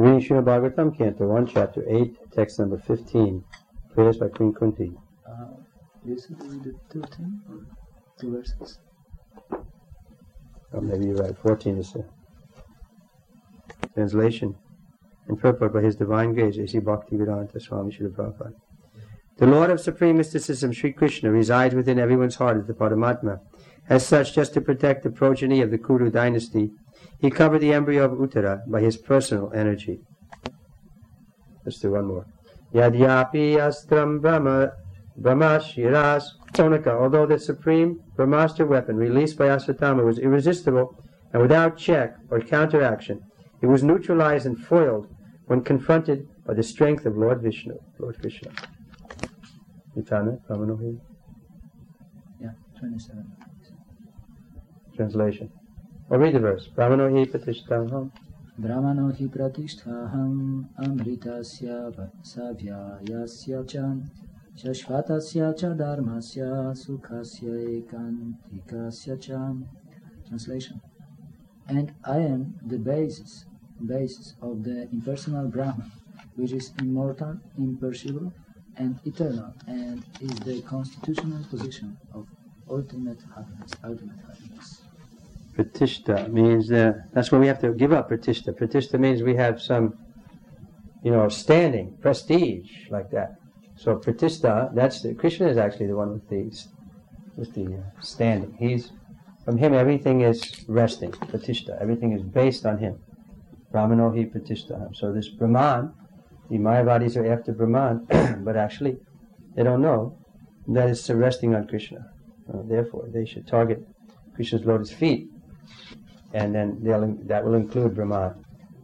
Reading Srimad Bhagavatam, Canto 1, Chapter 8, text number 15. Prayers by Queen Kunti. Is it the 13 or 2 verses? Oh, maybe you're right. 14 is the translation. And purport by His Divine Grace, A.C. Bhaktivedanta Swami Srila Prabhupada. The Lord of Supreme Mysticism, Sri Krishna, resides within everyone's heart as the Paramatma. As such, just to protect the progeny of the Kuru dynasty, He covered the embryo of Uttara by His personal energy. Let's do one more. Yadyapi astram brahmashiras sonaka. Although the supreme Brahmastra weapon released by Asvatthama was irresistible and without check or counteraction, it was neutralized and foiled when confronted by the strength of Lord Vishnu. Lord Krishna. You found it? Brahmano here? Yeah, 27. Translation. Or read the verse. Brahmano hi pratishtaham. Brahmano hi pratishtaham amritasya savyayasya cham shashvatasya cha dharmasya sukhasya ekantikasya cham. Translation. And I am the basis of the impersonal Brahman, which is immortal, imperishable, and eternal, and is the constitutional position of ultimate happiness. Pratishta means that's where we have to give up pratishta. Pratishta means we have some, standing, prestige, like that. So pratishta, Krishna is actually the one with the standing. From him everything is resting, pratishta. Everything is based on him. Brahmano hi pratishtaham. So this Brahman, the Mayavadis are after Brahman, but actually they don't know that it's resting on Krishna. Therefore, they should target Krishna's lotus feet, and then that will include Brahman.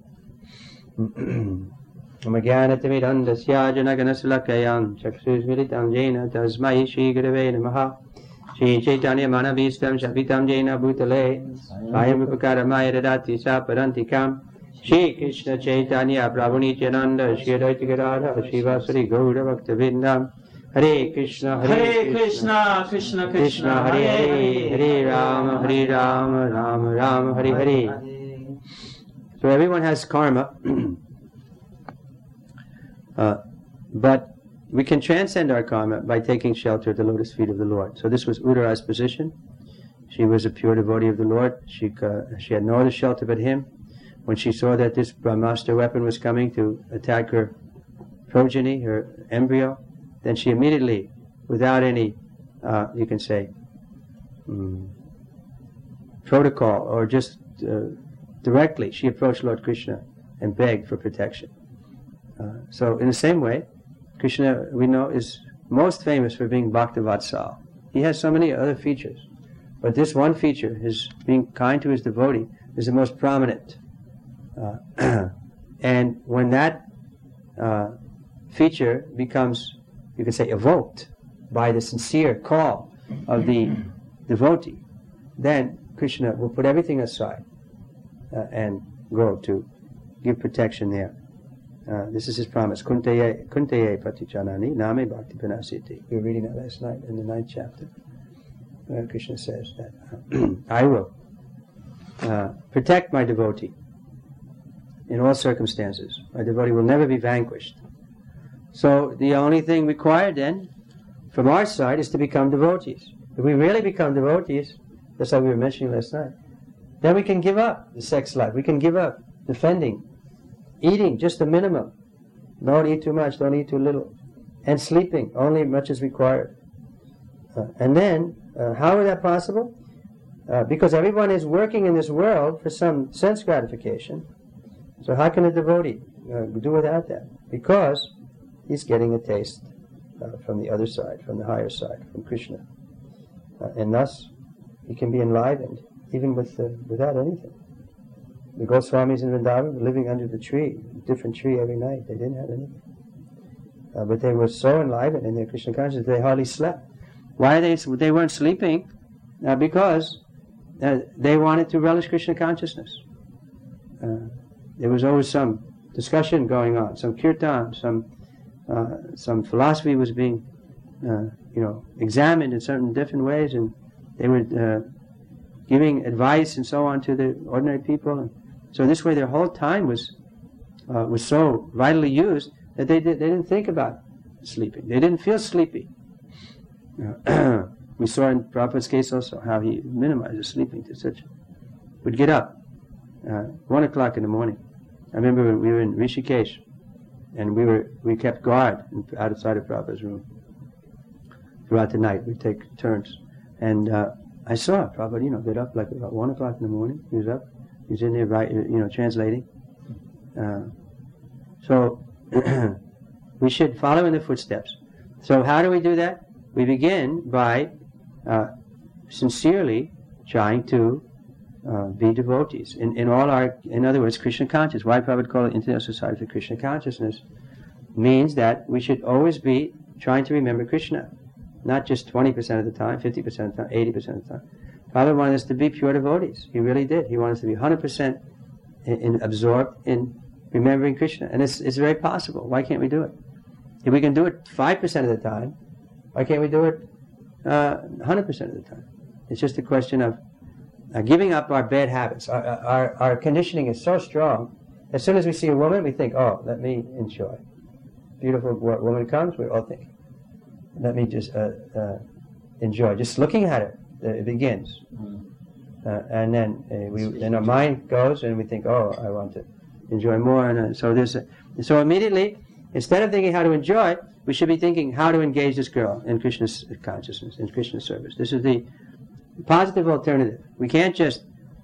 Omagyanatamidantasya janaganasalakayam chakshusmiritam jena tasmai shri gurave namaha shri chaitanya manavistam shapitam jena bhutale ayam upakaramaya dadati sa parantikam Shri Krishna Chaitanya Prabhu Nityananda Shri Advaita Gadadhara Shri Vasari Gaura Bhaktivinoda Hare Krishna Krishna Krishna Krishna Hare Hare Hare Rama Rama Rama Hare Hare. So everyone has karma, but we can transcend our karma by taking shelter at the lotus feet of the Lord. So this was Uttara's position. She was a pure devotee of the Lord. She had no other shelter but Him. When she saw that this Brahmastra weapon was coming to attack her progeny, her embryo, then she immediately, without any, protocol, or just directly, she approached Lord Krishna and begged for protection. So in the same way, Krishna, we know, is most famous for being Bhaktavatsal. He has so many other features, but this one feature, his being kind to his devotee, is the most prominent. And when that feature becomes, evoked by the sincere call of the devotee, then Krishna will put everything aside and go to give protection there. This is his promise. Kunteye patichanani name bhakti panasiti. We were reading that last night in the 9th chapter. Krishna says that I will protect my devotee in all circumstances. My devotee will never be vanquished. So the only thing required then from our side is to become devotees. If we really become devotees, that's like we were mentioning last night, then we can give up the sex life. We can give up defending, eating just the minimum. Don't eat too much, don't eat too little. And sleeping only much as required. And then, how is that possible? Because everyone is working in this world for some sense gratification. So how can a devotee do without that? Because he's getting a taste from the other side, from the higher side, from Krishna. And thus, he can be enlivened, even without anything. The Goswamis in Vrindavan were living under the tree, a different tree every night. They didn't have anything. But they were so enlivened in their Krishna consciousness, they hardly slept. Why they weren't sleeping? Because they wanted to relish Krishna consciousness. There was always some discussion going on, some kirtan, some philosophy was being, examined in certain different ways, and they were giving advice and so on to the ordinary people. And so this way their whole time was was so vitally used that they didn't think about sleeping. They didn't feel sleepy. We saw in Prabhupada's case also how he minimized sleeping to such. Would get up 1 o'clock in the morning. I remember we were in Rishikesh, and we kept guard outside of Prabhupada's room throughout the night. We'd take turns, and I saw Prabhupada, get up like about 1 o'clock in the morning. He was up. He was in there, translating. So we should follow in the footsteps. So how do we do that? We begin by sincerely trying to be devotees in other words, Krishna conscious. Why Prabhupada called it International Society for Krishna Consciousness means that we should always be trying to remember Krishna, not just 20% of the time, 50% of the time, 80% of the time. Prabhupada wanted us to be pure devotees. He really did. He wanted us to be 100% absorbed in remembering Krishna, and it's very possible. Why can't we do it? If we can do it 5% of the time, why can't we do it 100% of the time? It's just a question of giving up our bad habits. Our conditioning is so strong. As soon as we see a woman, we think, oh, let me enjoy. Beautiful woman comes, we're all thinking, let me just enjoy. Just looking at her, it begins. And then our mind goes and we think, oh, I want to enjoy more. And so immediately, instead of thinking how to enjoy, we should be thinking how to engage this girl in Krishna's consciousness, in Krishna's service. This is the positive alternative. We can't just,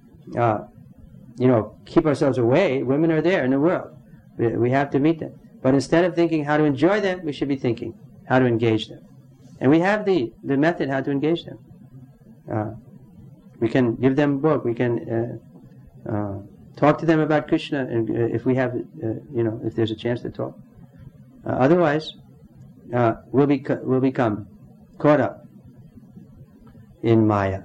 keep ourselves away. Women are there in the world. We have to meet them. But instead of thinking how to enjoy them, we should be thinking how to engage them. And we have the method how to engage them. We can give them a book. We can talk to them about Krishna, and if we have, if there's a chance to talk. Otherwise, we'll become caught up in Maya.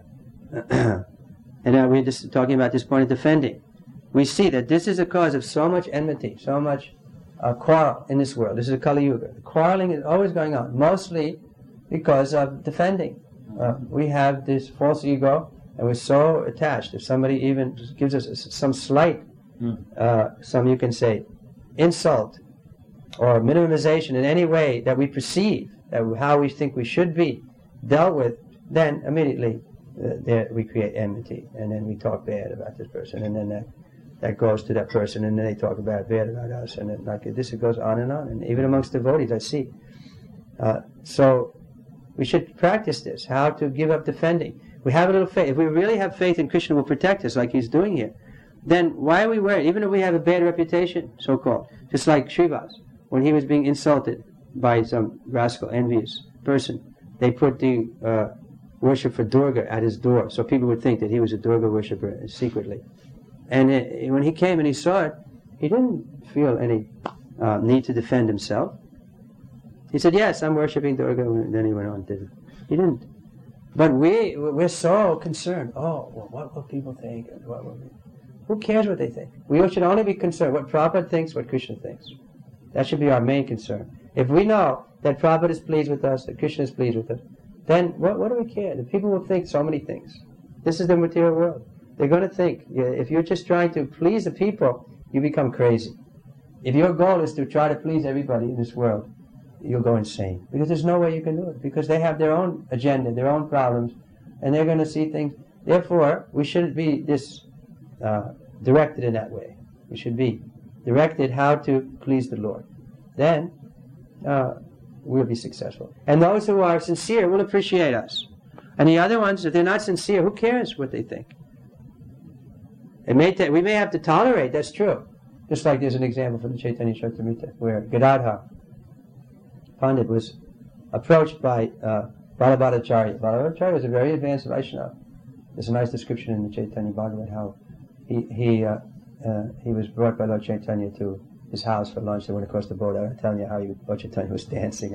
And we're just talking about this point of defending. We see that this is a cause of so much enmity, so much quarrel in this world. This is a Kali Yuga. Quarreling is always going on, mostly because of defending. We have this false ego, and we're so attached. If somebody even gives us some slight, some you can say, insult or minimization in any way that we perceive, how we think we should be dealt with, then immediately we create enmity, and then we talk bad about this person, and then that goes to that person, and then they talk bad about us, and then it goes on, and even amongst devotees I see. So we should practice this, how to give up defending. We have a little faith. If we really have faith in Krishna will protect us like he's doing here, then why are we worried? Even if we have a bad reputation, so-called, just like Srivas, when he was being insulted by some rascal, envious person, they put the worship for Durga at his door, so people would think that he was a Durga worshipper secretly. And when he came and he saw it, he didn't feel any need to defend himself. He said, yes, I'm worshipping Durga, and then he went on, didn't. He didn't. But we're so concerned. Oh, well, what will people think? Who cares what they think? We should only be concerned what Prabhupada thinks, what Krishna thinks. That should be our main concern. If we know that Prabhupada is pleased with us, that Krishna is pleased with us, then what do we care? The people will think so many things. This is the material world. They're going to think. If you're just trying to please the people, you become crazy. If your goal is to try to please everybody in this world, you'll go insane. Because there's no way you can do it. Because they have their own agenda, their own problems, and they're going to see things. Therefore, we shouldn't be directed in that way. We should be directed how to please the Lord. Then we'll be successful. And those who are sincere will appreciate us. And the other ones, if they're not sincere, who cares what they think? We may have to tolerate, that's true. Just like there's an example from the Chaitanya Charitamrita, where Gadadhar Pandit was approached by Balabhadacharya. Balabhadacharya was a very advanced Vaishnava. There's a nice description in the Chaitanya Bhagavat how he was brought by Lord Chaitanya to his house for lunch. They went across the boat. I was telling you how Lord Chaitanya was dancing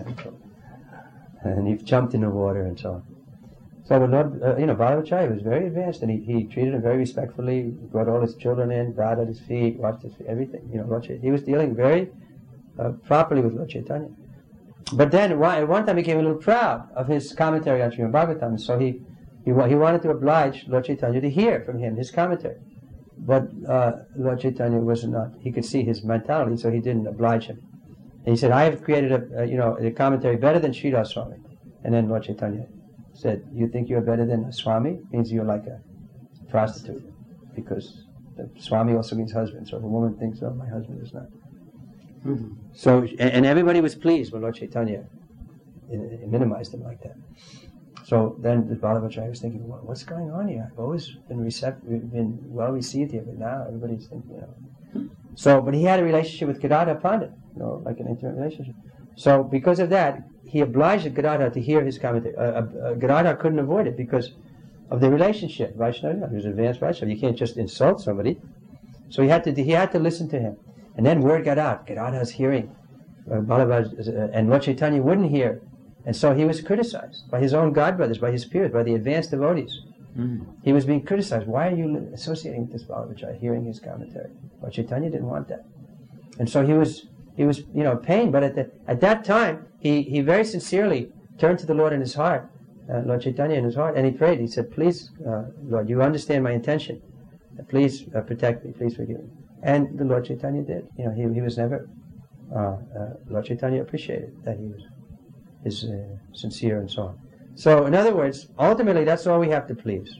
and he jumped in the water and so on. So the Lord, Balabhadacharya was very advanced, and he treated him very respectfully. He brought all his children in, bowed at his feet, washed his feet, everything. He was dealing very properly with Lord Chaitanya. But then at one time he became a little proud of his commentary on Srimad Bhagavatam, so he wanted to oblige Lord Chaitanya to hear from him his commentary. but Lord Chaitanya was not. He could see his mentality, so he didn't oblige him. And he said, "I have created a commentary better than Sridhar Swami." And then Lord Chaitanya said, "You think you're better than a Swami? Means you're like a prostitute, because the Swami also means husband. So if a woman thinks, oh, my husband is not." Mm-hmm. So, and everybody was pleased when Lord Chaitanya minimized him like that. So then the Vallabhacharya was thinking, well, what's going on here? I've always been well received here, but now everybody's thinking, So, but he had a relationship with Gadadhar Pandit, like an intimate relationship. So because of that, he obliged Gadadhar to hear his commentary. Gadadhar couldn't avoid it because of the relationship. Vaishnava, he was an advanced Vaishnava. You can't just insult somebody. So he had to listen to him. And then word got out. Gadadhar's hearing. And Lord Chaitanya wouldn't hear. And so he was criticized by his own godbrothers, by his peers, by the advanced devotees. Mm. He was being criticized. Why are you associating with this Vallabhacharya, hearing his commentary? Lord Chaitanya didn't want that. And so he was pained. But at that time, he very sincerely turned to the Lord in his heart, Lord Chaitanya in his heart, and he prayed. He said, "Please, Lord, you understand my intention. Please protect me. Please forgive me." And the Lord Chaitanya did. He was never. Lord Chaitanya appreciated that he is sincere and so on. So, in other words, ultimately, that's all we have to please.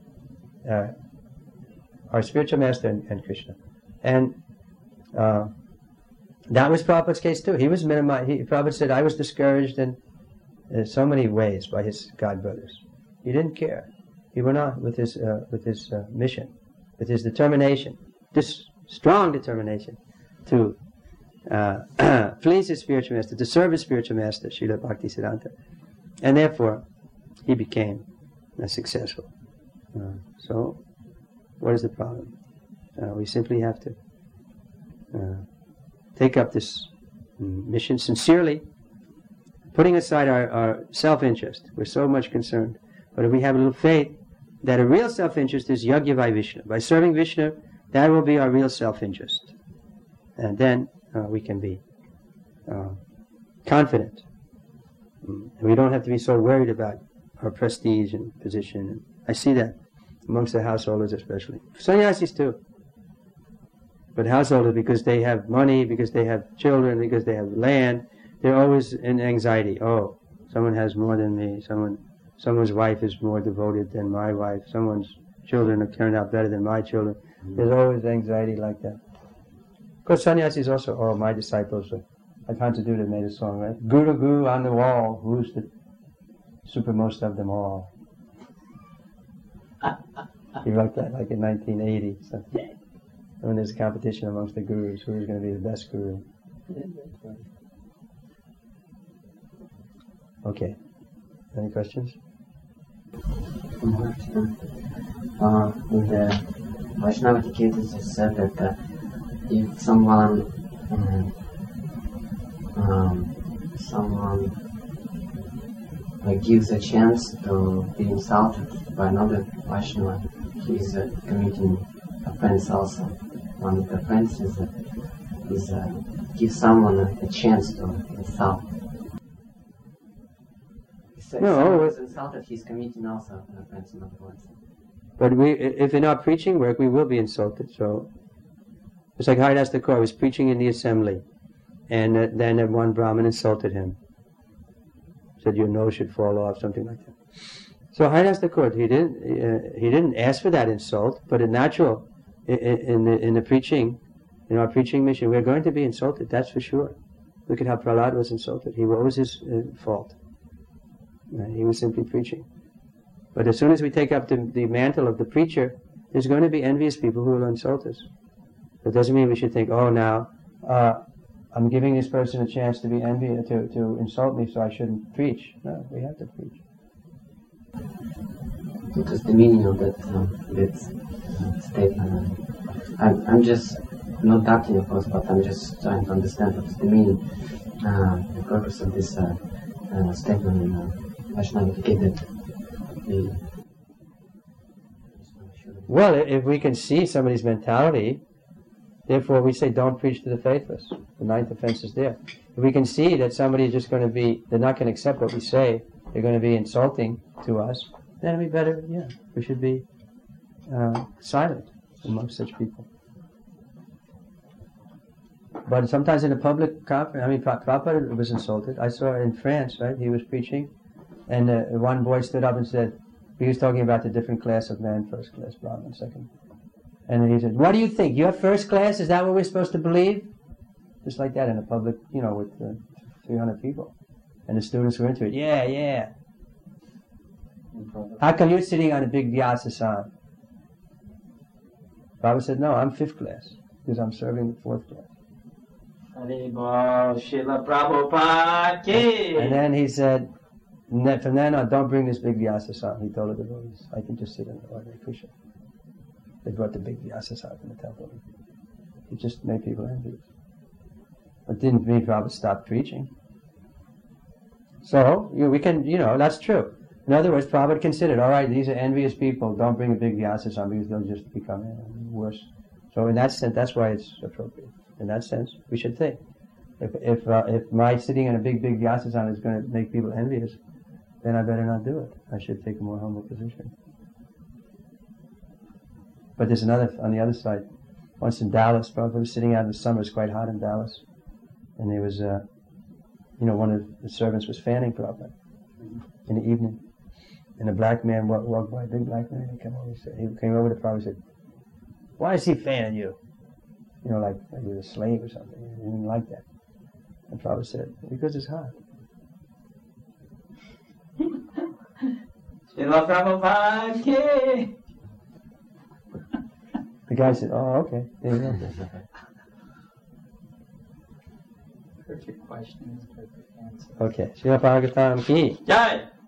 Our spiritual master and Krishna. And that was Prabhupada's case too. He was minimized. Prabhupada said, "I was discouraged in so many ways by his godbrothers." He didn't care. He went on with his mission, with his determination, this strong determination to please his spiritual master, to serve his spiritual master, Srila Bhaktisiddhanta. And therefore, he became successful. So, what is the problem? We simply have to take up this mission sincerely, putting aside our self-interest. We're so much concerned. But if we have a little faith that a real self-interest is Yagyavai Vishnu. By serving Vishnu, that will be our real self-interest. And then we can be confident. And we don't have to be so worried about our prestige and position. I see that amongst the householders especially. Sannyasis too. But householders, because they have money, because they have children, because they have land, they're always in anxiety. Oh, someone has more than me. Someone's wife is more devoted than my wife. Someone's children have turned out better than my children. Mm-hmm. There's always anxiety like that. Of course, sannyasis also, my disciples, like Hanta Duda made a song, right? Guru Guru on the wall, who's the supermost of them all? He wrote that like in 1980. So when there's a competition amongst the gurus, who's going to be the best guru? Okay. Any questions? In the Vaishnava Tiketa it said that if someone gives a chance to be insulted by another Vaishnava, he is committing offense also. One of the offenses is give someone a chance to insult. So if someone is insulted, he's committing also an offense, in other words. But if in our preaching work, we will be insulted. So it's like Haridas Thakur was preaching in the assembly, and then one Brahmin insulted him. Said your nose should fall off, something like that. So Haridas Thakur, he didn't ask for that insult, but in natural, in the preaching, in our preaching mission, we're going to be insulted. That's for sure. Look at how Prahlad was insulted. What was his fault? He was simply preaching. But as soon as we take up the mantle of the preacher, there's going to be envious people who will insult us. That doesn't mean we should think, now I'm giving this person a chance to be envious, to insult me, so I shouldn't preach. No, we have to preach. What is the meaning of that statement? I'm just not doubting, of course, but I'm just trying to understand what is the meaning, the purpose of this statement in Vaishnava Tiketa. Well, if we can see somebody's mentality, therefore we say don't preach to the faithless. The ninth offense is there. If we can see that somebody is just going to be, they're not going to accept what we say, they're going to be insulting to us, then it'd be better, we should be silent. among such people. But sometimes in a public conference, I mean, Prabhupada was insulted. I saw in France, right, he was preaching, and one boy stood up and said, he was talking about the different class of men, first class, Brahman, second. And then he said, what do you think? You're first class? Is that what we're supposed to believe? Just like that in a public, with 300 people. And the students were into it. Yeah, yeah. How come you're sitting on a big Vyasa-san? Prabhupada said, no, I'm fifth class, because I'm serving the fourth class. Haribol, Srila Prabhupada ki. And then he said, from then on, don't bring this big Vyasa-san. He told the devotees, I can just sit in the ordinary cushion. They brought the big Vyasa-san from the temple. It just made people envious. It didn't mean Prabhupada stopped preaching. So, we can, that's true. In other words, Prabhupada considered, all right, these are envious people, don't bring a big Vyasa-san because they'll just become worse. So in that sense, that's why it's appropriate. In that sense, we should think. If my sitting in a big Vyasa-san is going to make people envious, then I better not do it. I should take a more humble position. But there's another, on the other side. Once in Dallas, Prabhupada was sitting out in the summer, it's quite hot in Dallas. And there was, one of the servants was fanning Prabhupada in the evening. And a black man walked by, a big black man, he came over to Prabhupada and said, why is he fanning you? Like he was a slave or something. He didn't like that. And Prabhupada said, because it's hot. Srila Prabhupada ki. The guy said, oh, okay. There you go. Perfect question is perfect answer. Okay. Srila Bhagavatam ki. Jai.